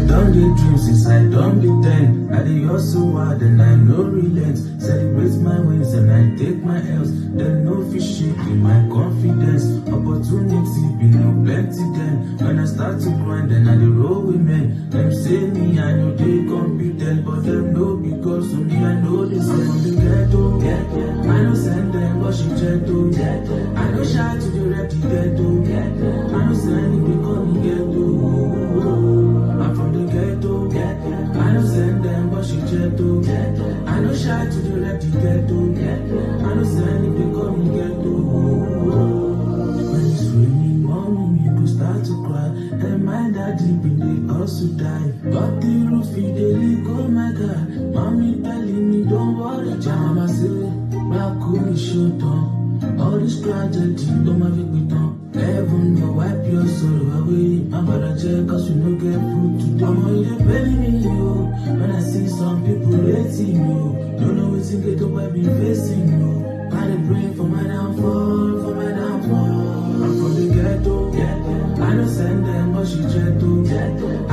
done the dream since I done the 10. I dey hustle hard and I no relent. Celebrate my wins and I take my L's. Then no fish shaking my confidence. Opportunity be no plenty then. When I start to grind and I dey roll with men. Them say me I know they competent, but them know because of me I know they say from the ghetto. I no send them but she gentle. I no shy to the rep the ghetto. I no send it because me ghetto. I'm from the ghetto. I no send them but she gentle. I no shy to the rep the ghetto. I no send it because me ghetto. When it's raining, mommy, you go start to cry. And my daddy been they also die. Got the roof, they leak, oh my God. Mommy telling me don't worry, Mama say, well, cool, me shoot on. All this tragedy, don't have it with them. Heaven, go wipe your sorrow away. My brother check, cause we no get fruit today. I'm on you, belly me, you. When I see some people hating you, don't know what's in get up, I've been facing you. I dey pray for my downfall, for my downfall. I'm from the ghetto. I don't send them, but she gentle.